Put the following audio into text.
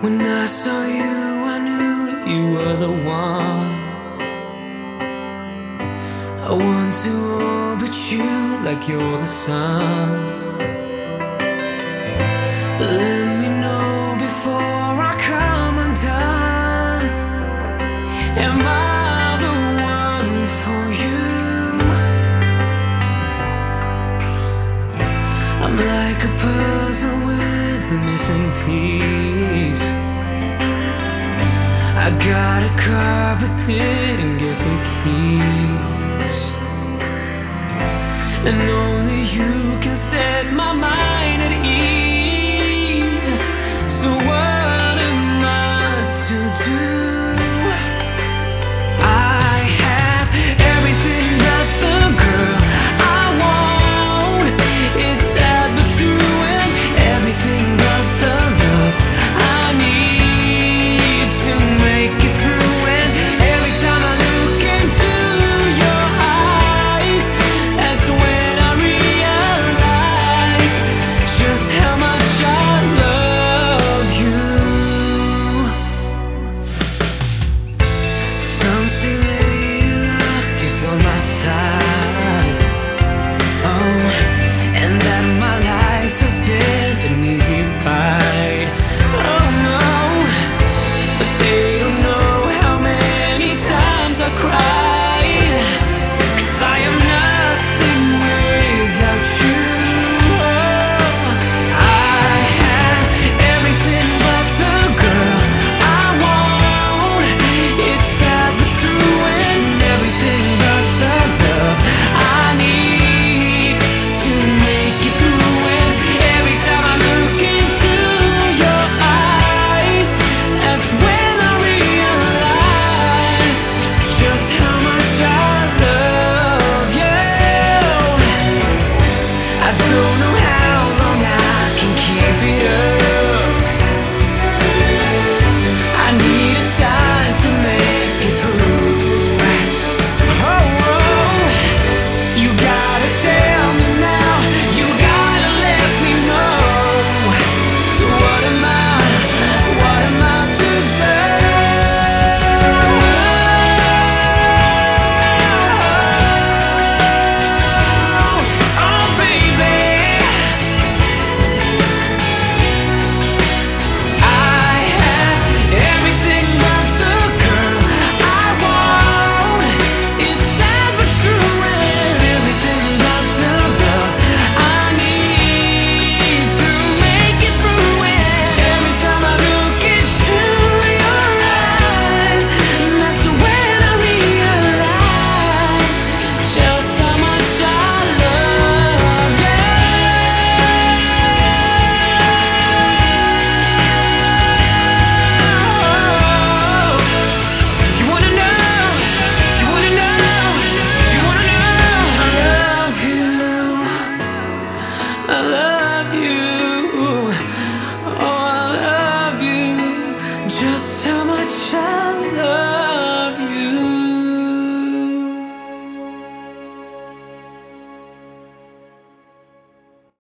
When I saw you, I knew you were the one. I want to orbit you like you're the sun. But let me know before I come undone. Am I the one for you? I'm like a puzzle with a missing piece. I got a car but didn't get the keys. And only you can set my mind at ease.